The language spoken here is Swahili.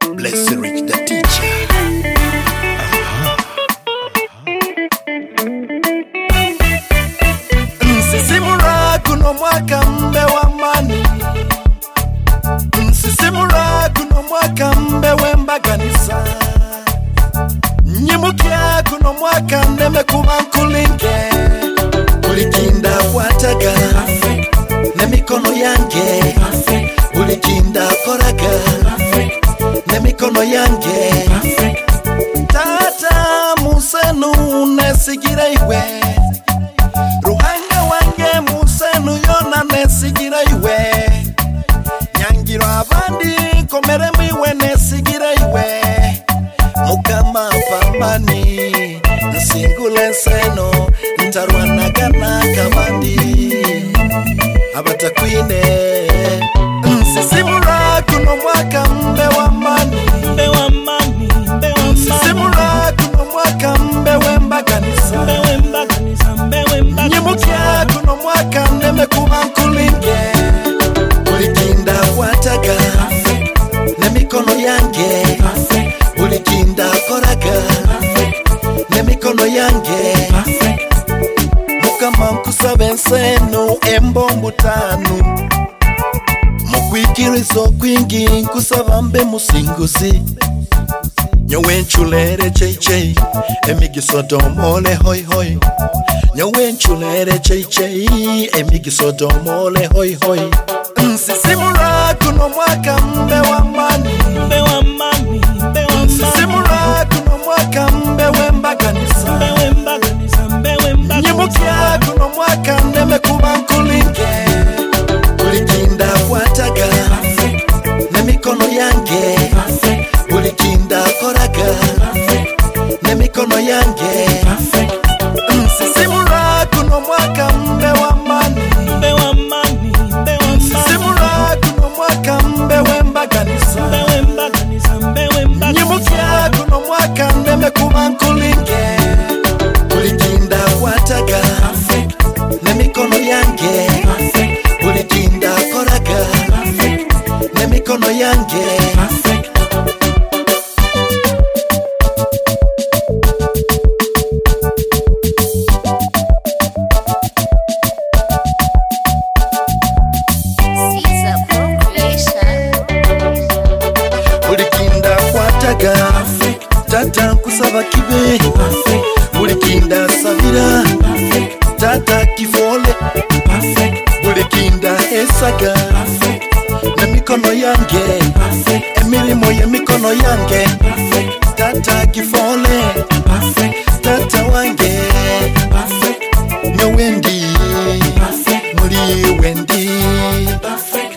Bless Rich the teacher. Nsisimura kuno mwaka mbe wa mani. Nsisimura kuno mwaka mbe wembaganisa. Nyimukia kuno mwaka neme kubankulinge. Ulikinda kwataga nemikono yange. Ulikinda koraga nemikono yange. Tata musenu nesigira iwe. Ruhanga wange musenu yona nesigira iwe. Nyangiro abandi komere miwe nesigira iwe. Mukama pamani nsingule nseno ntarwanagana kabandi abatakwine. Nsisimura kuno mwaka mbe wa mani. Nsisimura kuno mwaka mbe wembaganisa. Nyimukia kuno mwaka neme kubankulinge. Ulikinda kwataga nemikono yange. Ulikinda koraga nemikono yange. Mukama nkusabe nseno embombo tanu. Mukwikirizo kwingi nkusaba mbe musinguzi. Nyowe nchulere chei emigiso domole hoi hoi. Nyowe nchulere chei emigiso domole hoi hoi. Nsisimura kuno mwaka mbe wa mani. Nsisimura kuno mwaka mbe wembaganisa. Nyimukia kuno mwaka neme kubankulinge. Ulikinda kwataga nemikono yange. Ulikinda koraga nemikono yange. Nsisimura kuno mwaka mbe wa mani. Nsisimura kuno mwaka mbe wembaganisa. Nyimukia kuno mwaka neme kubankulinge. Ulikinda kwataga nemikono yange. Ulikinda koraga nemikono yange. Ulikinda kwataga tata kusaba kibe. Ulikinda sabira tata kifole. Ulikinda esaga nemikono yange. Emirimo yemikono yange. Tata kifole tata wange. Nyo Wendi muri Wendi.